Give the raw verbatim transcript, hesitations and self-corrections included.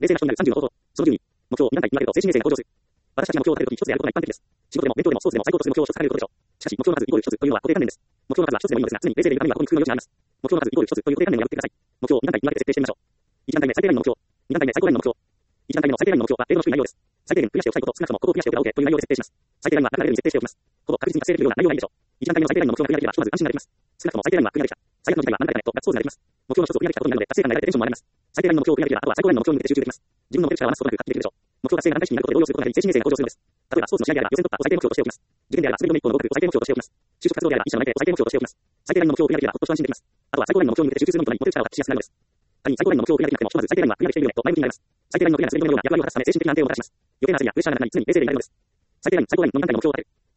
冷静な人になるさんじゅうの方法。そのじゅうに、目標、に段階に分けると精神衛生が向上する。私たちが目標を立てるとき一つでやることが一般的です。仕事でも勉強でもスポーツでも最高とする目標を一つされることでしょう。しかし、目標の数イコール一つというのは固定観念です。目標の数は一つでもいいのですが、常に冷静でいるためにはここに工夫の余地があります。目標の数イコール一つという固定観念を破ってください。目標をに段階に分けて設定してみましょう。いち段階目最低ラインの目標。に段階目最高ラインの目標。いち段階目の最低ラインの目標は程度の低い内容です。最低限増やしておきたいこと、少なくともここを増やしておけば OK という内容で設定します。最低ラインは楽なレベルに設定しておきます。ほぼ確実に達成できるような内容がいいでしょう。いち段階目の最低ラインの目標がクリアできればひとまず安心ができます。少なくとも最低ラインはクリアできた。最悪の事態は何だかねとガッツポーズができます。目標の一つをクリアできたことになるので達成感が得られてテンションも上がります。最低ラインの目標をクリアできればあとは最高ラインの目標に向けて集中できます。自分の能力者は余すことなく発揮できるでしょう。目標達成が反対式になることで動揺することがあり精神衛生が向上するのです。例えばスポーツの試合であれば予選突破を最低目標としておきます。受験であれば滑り止めいっこの合格を最低目標としておきます。就職活動であれば一社の内定を最低目標としておきます。最低ラインの目標をクリアできればほっと一安心できます。あとは最高ラインの目標に向けて集中するのみとなり持てる力を発揮しやすくなるのです。仮に最高ラインの目標をクリアできなくてもひとまず最低ラインはクリアできているよねと前向きになります。最低ラインのクリアが滑り止めのような役割を果たすため精神的な安定をもたらします。余計な焦りやプレッシャーがなくなり常に冷静でいられるのです。最低ライン、最高ラインのに段階の目標を立てる。